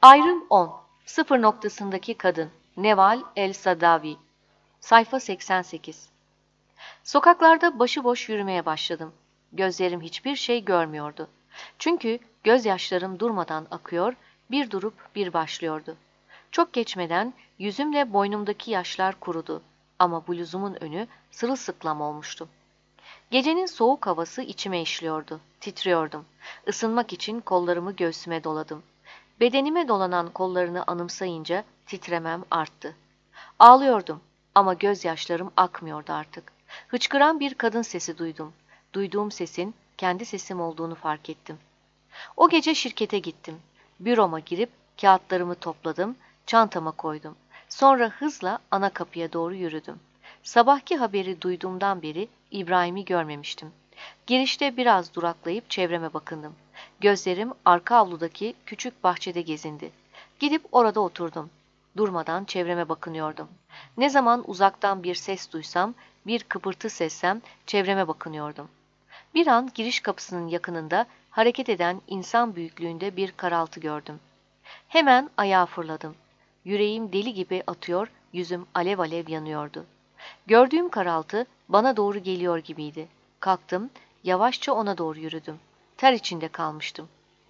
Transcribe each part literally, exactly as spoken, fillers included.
Ayrım on. Sıfır noktasındaki kadın. Neval El-Sadavi. Sayfa seksen sekiz. Sokaklarda başıboş yürümeye başladım. Gözlerim hiçbir şey görmüyordu. Çünkü gözyaşlarım durmadan akıyor, bir durup bir başlıyordu. Çok geçmeden yüzümle boynumdaki yaşlar kurudu ama bluzumun önü sırılsıklam olmuştu. Gecenin soğuk havası içime işliyordu, titriyordum. Isınmak için kollarımı göğsüme doladım. Bedenime dolanan kollarını anımsayınca titremem arttı. Ağlıyordum ama gözyaşlarım akmıyordu artık. Hıçkıran bir kadın sesi duydum. Duyduğum sesin kendi sesim olduğunu fark ettim. O gece şirkete gittim. Büroma girip kağıtlarımı topladım, çantama koydum. Sonra hızla ana kapıya doğru yürüdüm. Sabahki haberi duyduğumdan beri İbrahim'i görmemiştim. Girişte biraz duraklayıp çevreme bakındım. Gözlerim arka avludaki küçük bahçede gezindi. Gidip orada oturdum. Durmadan çevreme bakınıyordum. Ne zaman uzaktan bir ses duysam, bir kıpırtı sezsem çevreme bakınıyordum. Bir an giriş kapısının yakınında hareket eden insan büyüklüğünde bir karaltı gördüm. Hemen ayağa fırladım. Yüreğim deli gibi atıyor, yüzüm alev alev yanıyordu. Gördüğüm karaltı bana doğru geliyor gibiydi. Kalktım, yavaşça ona doğru yürüdüm. Ter içinde kalmıştım.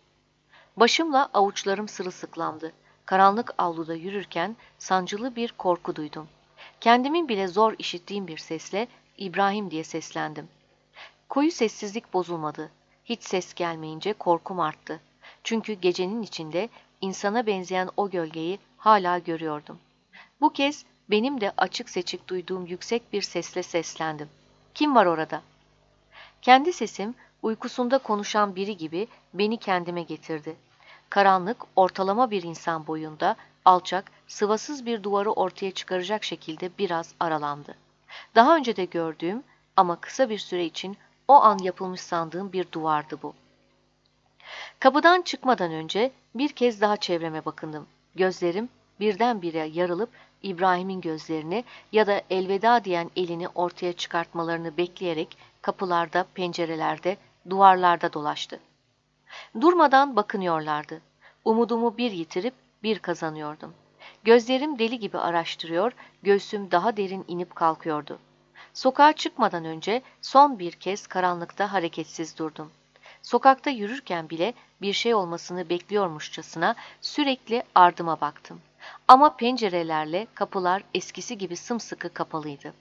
Başımla avuçlarım sırılsıklamdı. Karanlık avluda yürürken sancılı bir korku duydum. Kendimin bile zor işittiğim bir sesle İbrahim diye seslendim. Koyu sessizlik bozulmadı. Hiç ses gelmeyince korkum arttı. Çünkü gecenin içinde insana benzeyen o gölgeyi hala görüyordum. Bu kez benim de açık seçik duyduğum yüksek bir sesle seslendim. Kim var orada? Kendi sesim uykusunda konuşan biri gibi beni kendime getirdi. Karanlık, ortalama bir insan boyunda, alçak, sıvasız bir duvarı ortaya çıkaracak şekilde biraz aralandı. Daha önce de gördüğüm ama kısa bir süre için o an yapılmış sandığım bir duvardı bu. Kapıdan çıkmadan önce bir kez daha çevreme bakındım. Gözlerim birdenbire yarılıp İbrahim'in gözlerini ya da elveda diyen elini ortaya çıkartmalarını bekleyerek kapılarda, pencerelerde, duvarlarda dolaştı. Durmadan bakınıyorlardı. Umudumu bir yitirip bir kazanıyordum. Gözlerim deli gibi araştırıyor, göğsüm daha derin inip kalkıyordu. Sokağa çıkmadan önce son bir kez karanlıkta hareketsiz durdum. Sokakta yürürken bile bir şey olmasını bekliyormuşçasına sürekli ardıma baktım. Ama pencerelerle kapılar eskisi gibi sımsıkı kapalıydı.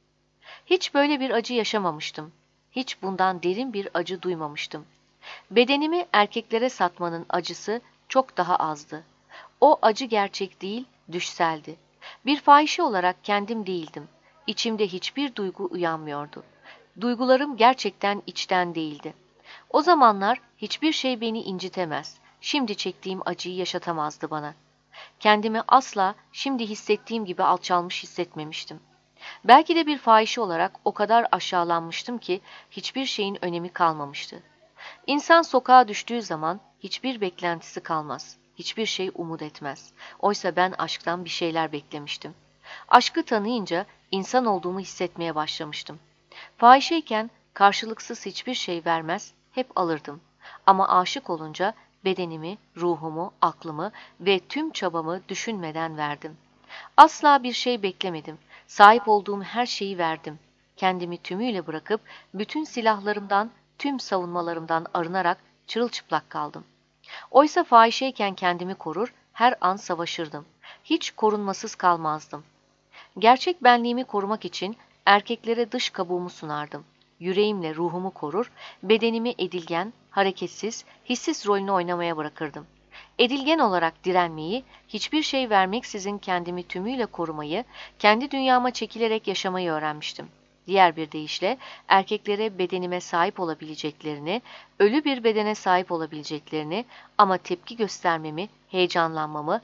Hiç böyle bir acı yaşamamıştım. Hiç bundan derin bir acı duymamıştım. Bedenimi erkeklere satmanın acısı çok daha azdı. O acı gerçek değil, düşseldi. Bir fahişe olarak kendim değildim. İçimde hiçbir duygu uyanmıyordu. Duygularım gerçekten içten değildi. O zamanlar hiçbir şey beni incitemez, şimdi çektiğim acıyı yaşatamazdı bana. Kendimi asla şimdi hissettiğim gibi alçalmış hissetmemiştim. Belki de bir fahişe olarak o kadar aşağılanmıştım ki hiçbir şeyin önemi kalmamıştı. İnsan sokağa düştüğü zaman hiçbir beklentisi kalmaz, hiçbir şey umut etmez. Oysa ben aşktan bir şeyler beklemiştim. Aşkı tanıyınca insan olduğumu hissetmeye başlamıştım. Fahişeyken karşılıksız hiçbir şey vermez, hep alırdım. Ama aşık olunca bedenimi, ruhumu, aklımı ve tüm çabamı düşünmeden verdim. Asla bir şey beklemedim. Sahip olduğum her şeyi verdim. Kendimi tümüyle bırakıp bütün silahlarımdan, tüm savunmalarımdan arınarak çırılçıplak kaldım. Oysa fahişeyken kendimi korur, her an savaşırdım. Hiç korunmasız kalmazdım. Gerçek benliğimi korumak için erkeklere dış kabuğumu sunardım. Yüreğimle ruhumu korur, bedenimi edilgen, hareketsiz, hissiz rolünü oynamaya bırakırdım. Edilgen olarak direnmeyi, hiçbir şey vermeksizin kendimi tümüyle korumayı, kendi dünyama çekilerek yaşamayı öğrenmiştim. Diğer bir deyişle erkeklere bedenime sahip olabileceklerini, ölü bir bedene sahip olabileceklerini ama tepki göstermemi, heyecanlanmamı,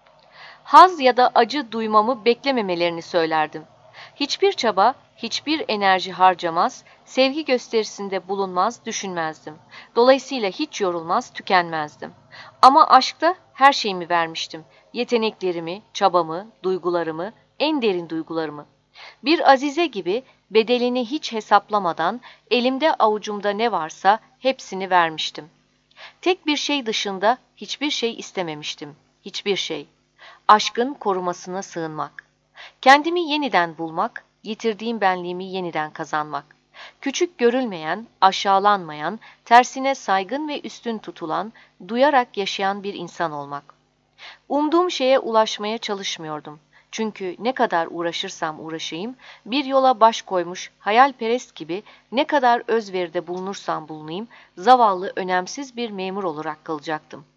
haz ya da acı duymamı beklememelerini söylerdim. Hiçbir çaba, hiçbir enerji harcamaz, sevgi gösterisinde bulunmaz, düşünmezdim. Dolayısıyla hiç yorulmaz, tükenmezdim. Ama aşkta her şeyimi vermiştim. Yeteneklerimi, çabamı, duygularımı, en derin duygularımı. Bir azize gibi bedelini hiç hesaplamadan elimde avucumda ne varsa hepsini vermiştim. Tek bir şey dışında hiçbir şey istememiştim. hiçbir şey. Aşkın korumasına sığınmak. Kendimi yeniden bulmak, yitirdiğim benliğimi yeniden kazanmak. Küçük görülmeyen, aşağılanmayan, tersine saygın ve üstün tutulan, duyarak yaşayan bir insan olmak. Umduğum şeye ulaşmaya çalışmıyordum. Çünkü ne kadar uğraşırsam uğraşayım, bir yola baş koymuş, hayalperest gibi ne kadar özveride bulunursam bulunayım, zavallı, önemsiz bir memur olarak kalacaktım.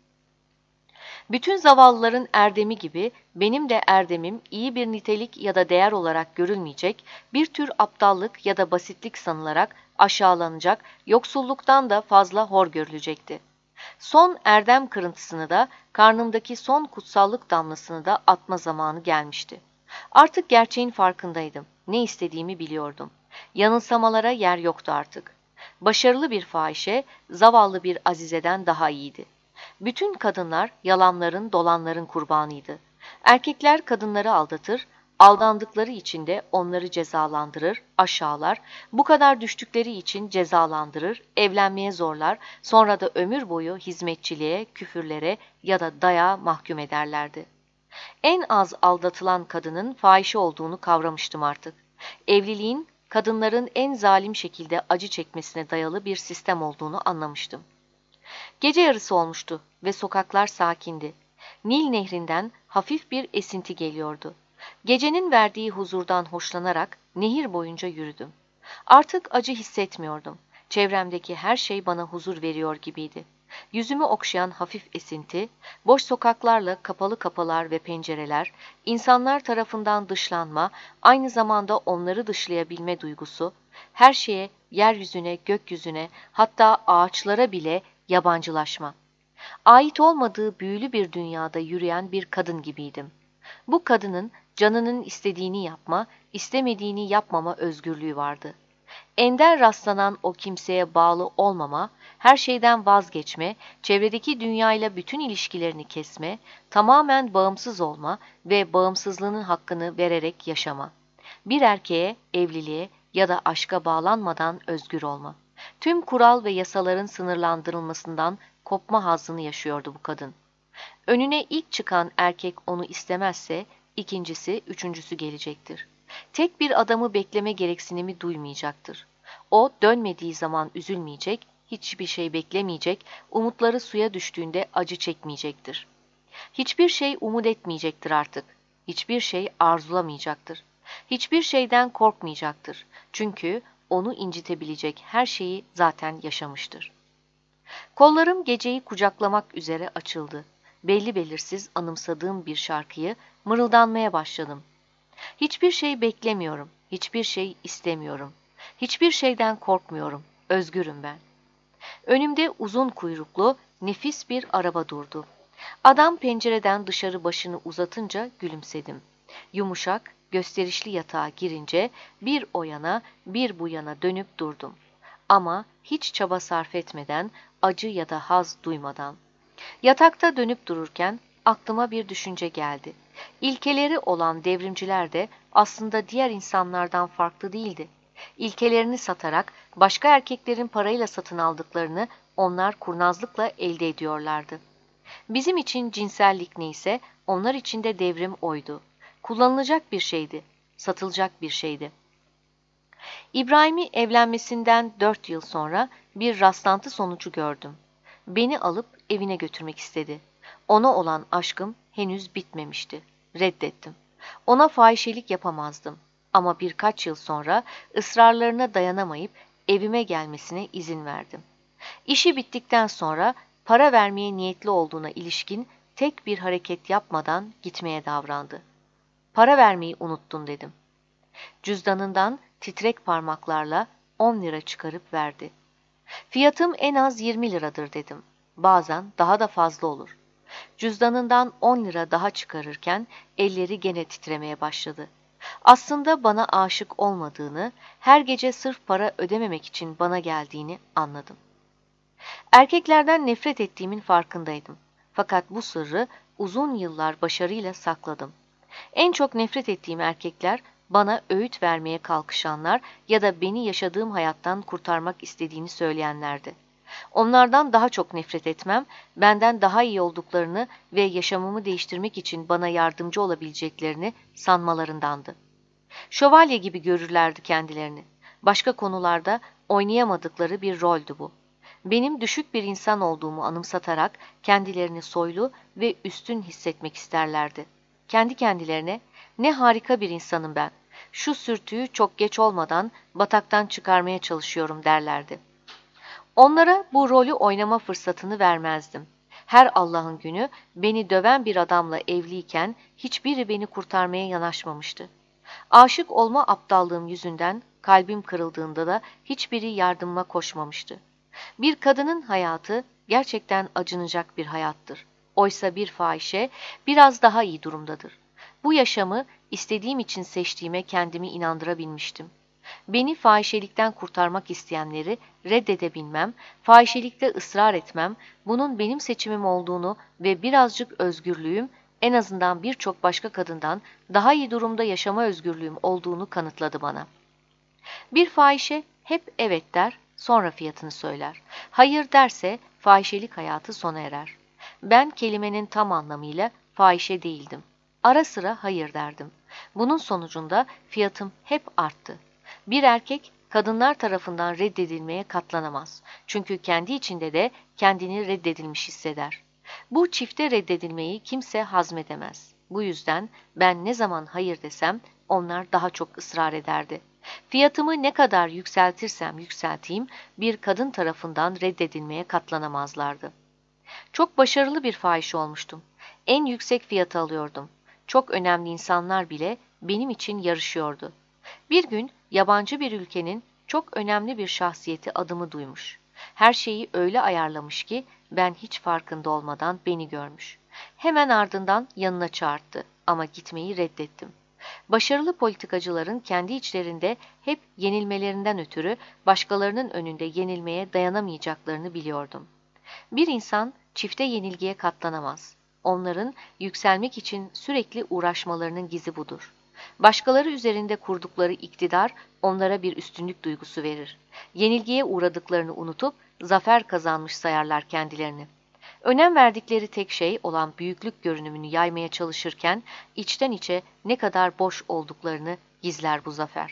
Bütün zavallıların erdemi gibi benim de erdemim iyi bir nitelik ya da değer olarak görülmeyecek, bir tür aptallık ya da basitlik sanılarak aşağılanacak, yoksulluktan da fazla hor görülecekti. Son erdem kırıntısını da, karnımdaki son kutsallık damlasını da atma zamanı gelmişti. Artık gerçeğin farkındaydım. Ne istediğimi biliyordum. Yanılsamalara yer yoktu artık. Başarılı bir fahişe, zavallı bir azizeden daha iyiydi. Bütün kadınlar yalanların, dolanların kurbanıydı. Erkekler kadınları aldatır, aldandıkları için de onları cezalandırır, aşağılar, bu kadar düştükleri için cezalandırır, evlenmeye zorlar, sonra da ömür boyu hizmetçiliğe, küfürlere ya da dayağa mahkum ederlerdi. En az aldatılan kadının fahişe olduğunu kavramıştım artık. Evliliğin, kadınların en zalim şekilde acı çekmesine dayalı bir sistem olduğunu anlamıştım. Gece yarısı olmuştu ve sokaklar sakindi. Nil nehrinden hafif bir esinti geliyordu. Gecenin verdiği huzurdan hoşlanarak nehir boyunca yürüdüm. Artık acı hissetmiyordum. Çevremdeki her şey bana huzur veriyor gibiydi. Yüzümü okşayan hafif esinti, boş sokaklarla kapalı kapılar ve pencereler, insanlar tarafından dışlanma, aynı zamanda onları dışlayabilme duygusu, her şeye, yeryüzüne, gökyüzüne, hatta ağaçlara bile yabancılaşma. Ait olmadığı büyülü bir dünyada yürüyen bir kadın gibiydim. Bu kadının canının istediğini yapma, istemediğini yapmama özgürlüğü vardı. Ender rastlanan o kimseye bağlı olmama, her şeyden vazgeçme, çevredeki dünyayla bütün ilişkilerini kesme, tamamen bağımsız olma ve bağımsızlığının hakkını vererek yaşama. Bir erkeğe, evliliğe ya da aşka bağlanmadan özgür olma. Tüm kural ve yasaların sınırlandırılmasından kopma hazzını yaşıyordu bu kadın. Önüne ilk çıkan erkek onu istemezse, ikincisi, üçüncüsü gelecektir. Tek bir adamı bekleme gereksinimi duymayacaktır. O dönmediği zaman üzülmeyecek, hiçbir şey beklemeyecek, umutları suya düştüğünde acı çekmeyecektir. Hiçbir şey umut etmeyecektir artık. Hiçbir şey arzulamayacaktır. Hiçbir şeyden korkmayacaktır. Çünkü onu incitebilecek her şeyi zaten yaşamıştır. Kollarım geceyi kucaklamak üzere açıldı. Belli belirsiz anımsadığım bir şarkıyı mırıldanmaya başladım. Hiçbir şey beklemiyorum, hiçbir şey istemiyorum. Hiçbir şeyden korkmuyorum, özgürüm ben. Önümde uzun kuyruklu, nefis bir araba durdu. Adam pencereden dışarı başını uzatınca gülümsedim. Yumuşak, gösterişli yatağa girince bir o yana, bir bu yana dönüp durdum. Ama hiç çaba sarf etmeden, acı ya da haz duymadan. Yatakta dönüp dururken aklıma bir düşünce geldi. İlkeleri olan devrimciler de aslında diğer insanlardan farklı değildi. İlkelerini satarak başka erkeklerin parayla satın aldıklarını onlar kurnazlıkla elde ediyorlardı. Bizim için cinsellik neyse onlar için de devrim oydu. Kullanılacak bir şeydi, satılacak bir şeydi. İbrahim'i evlenmesinden dört yıl sonra bir rastlantı sonucu gördüm. Beni alıp evine götürmek istedi. Ona olan aşkım henüz bitmemişti. Reddettim. Ona fahişelik yapamazdım. Ama birkaç yıl sonra ısrarlarına dayanamayıp evime gelmesine izin verdim. İşi bittikten sonra para vermeye niyetli olduğuna ilişkin tek bir hareket yapmadan gitmeye davrandı. Para vermeyi unuttun dedim. Cüzdanından titrek parmaklarla on lira çıkarıp verdi. Fiyatım en az yirmi liradır dedim. Bazen daha da fazla olur. Cüzdanından on lira daha çıkarırken elleri gene titremeye başladı. Aslında bana aşık olmadığını, her gece sırf para ödememek için bana geldiğini anladım. Erkeklerden nefret ettiğimin farkındaydım. Fakat bu sırrı uzun yıllar başarıyla sakladım. En çok nefret ettiğim erkekler, bana öğüt vermeye kalkışanlar ya da beni yaşadığım hayattan kurtarmak istediğini söyleyenlerdi. Onlardan daha çok nefret etmem, benden daha iyi olduklarını ve yaşamımı değiştirmek için bana yardımcı olabileceklerini sanmalarındandı. Şövalye gibi görürlerdi kendilerini. Başka konularda oynayamadıkları bir roldü bu. Benim düşük bir insan olduğumu anımsatarak kendilerini soylu ve üstün hissetmek isterlerdi. Kendi kendilerine, ne harika bir insanım ben, şu sürtüyü çok geç olmadan bataktan çıkarmaya çalışıyorum derlerdi. Onlara bu rolü oynama fırsatını vermezdim. Her Allah'ın günü beni döven bir adamla evliyken hiçbiri beni kurtarmaya yanaşmamıştı. Aşık olma aptallığım yüzünden kalbim kırıldığında da hiçbiri yardımıma koşmamıştı. Bir kadının hayatı gerçekten acınacak bir hayattır. Oysa bir fahişe biraz daha iyi durumdadır. Bu yaşamı istediğim için seçtiğime kendimi inandırabilmiştim. Beni fahişelikten kurtarmak isteyenleri reddedebilmem, fahişelikte ısrar etmem, bunun benim seçimim olduğunu ve birazcık özgürlüğüm, en azından birçok başka kadından daha iyi durumda yaşama özgürlüğüm olduğunu kanıtladı bana. Bir fahişe hep evet der, sonra fiyatını söyler. Hayır derse fahişelik hayatı sona erer. Ben kelimenin tam anlamıyla fahişe değildim. Ara sıra hayır derdim. Bunun sonucunda fiyatım hep arttı. Bir erkek kadınlar tarafından reddedilmeye katlanamaz. Çünkü kendi içinde de kendini reddedilmiş hisseder. Bu çifte reddedilmeyi kimse hazmedemez. Bu yüzden ben ne zaman hayır desem onlar daha çok ısrar ederdi. Fiyatımı ne kadar yükseltirsem yükselteyim bir kadın tarafından reddedilmeye katlanamazlardı. Çok başarılı bir fahiş olmuştum. En yüksek fiyatı alıyordum. Çok önemli insanlar bile benim için yarışıyordu. Bir gün yabancı bir ülkenin çok önemli bir şahsiyeti adımı duymuş. Her şeyi öyle ayarlamış ki ben hiç farkında olmadan beni görmüş. Hemen ardından yanına çağırdı ama gitmeyi reddettim. Başarılı politikacıların kendi içlerinde hep yenilmelerinden ötürü başkalarının önünde yenilmeye dayanamayacaklarını biliyordum. Bir insan çifte yenilgiye katlanamaz. Onların yükselmek için sürekli uğraşmalarının gizi budur. Başkaları üzerinde kurdukları iktidar onlara bir üstünlük duygusu verir. Yenilgiye uğradıklarını unutup zafer kazanmış sayarlar kendilerini. Önem verdikleri tek şey olan büyüklük görünümünü yaymaya çalışırken içten içe ne kadar boş olduklarını gizler bu zafer.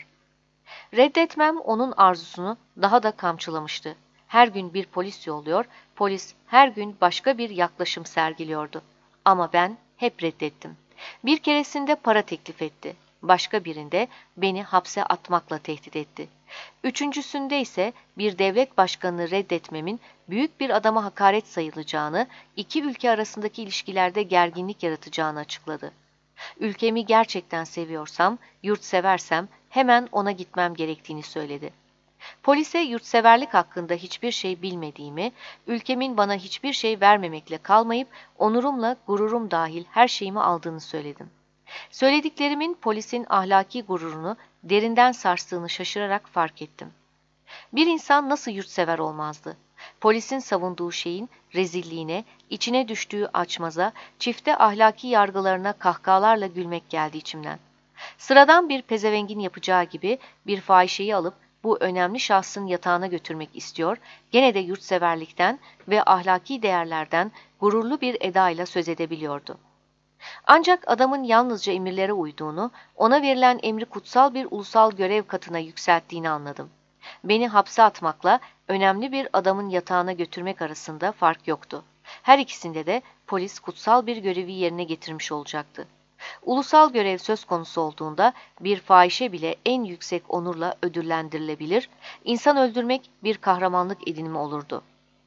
Reddetmem onun arzusunu daha da kamçılamıştı. Her gün bir polis yolluyor, polis her gün başka bir yaklaşım sergiliyordu. Ama ben hep reddettim. Bir keresinde para teklif etti. Başka birinde beni hapse atmakla tehdit etti. Üçüncüsünde ise bir devlet başkanını reddetmemin büyük bir adama hakaret sayılacağını, iki ülke arasındaki ilişkilerde gerginlik yaratacağını açıkladı. Ülkemi gerçekten seviyorsam, yurtseversem hemen ona gitmem gerektiğini söyledi. Polise yurtseverlik hakkında hiçbir şey bilmediğimi, ülkemin bana hiçbir şey vermemekle kalmayıp onurumla gururum dahil her şeyimi aldığını söyledim. Söylediklerimin polisin ahlaki gururunu derinden sarstığını şaşırarak fark ettim. Bir insan nasıl yurtsever olmazdı? Polisin savunduğu şeyin rezilliğine, içine düştüğü açmaza, çifte ahlaki yargılarına kahkahalarla gülmek geldi içimden. Sıradan bir pezevengin yapacağı gibi bir fahişeyi alıp bu önemli şahsın yatağına götürmek istiyor, gene de yurtseverlikten ve ahlaki değerlerden gururlu bir edayla söz edebiliyordu. Ancak adamın yalnızca emirlere uyduğunu, ona verilen emri kutsal bir ulusal görev katına yükselttiğini anladım. Beni hapse atmakla önemli bir adamın yatağına götürmek arasında fark yoktu. Her ikisinde de polis kutsal bir görevi yerine getirmiş olacaktı. Ulusal görev söz konusu olduğunda bir fahişe bile en yüksek onurla ödüllendirilebilir, insan öldürmek bir kahramanlık edinimi olurdu.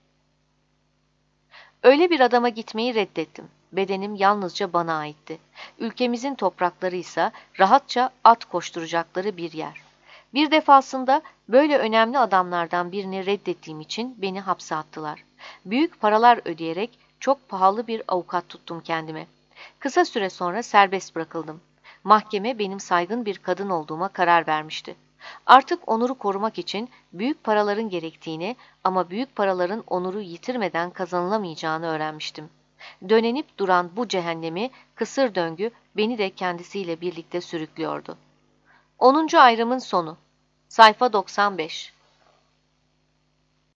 Öyle bir adama gitmeyi reddettim. Bedenim yalnızca bana aitti. Ülkemizin toprakları ise rahatça at koşturacakları bir yer. Bir defasında böyle önemli adamlardan birini reddettiğim için beni hapse attılar. Büyük paralar ödeyerek çok pahalı bir avukat tuttum kendime. Kısa süre sonra serbest bırakıldım. Mahkeme benim saygın bir kadın olduğuma karar vermişti. Artık onuru korumak için büyük paraların gerektiğini ama büyük paraların onuru yitirmeden kazanılamayacağını öğrenmiştim. Dönenip duran bu cehennemi, kısır döngü beni de kendisiyle birlikte sürüklüyordu. onuncu ayrımın sonu. Sayfa doksan beş.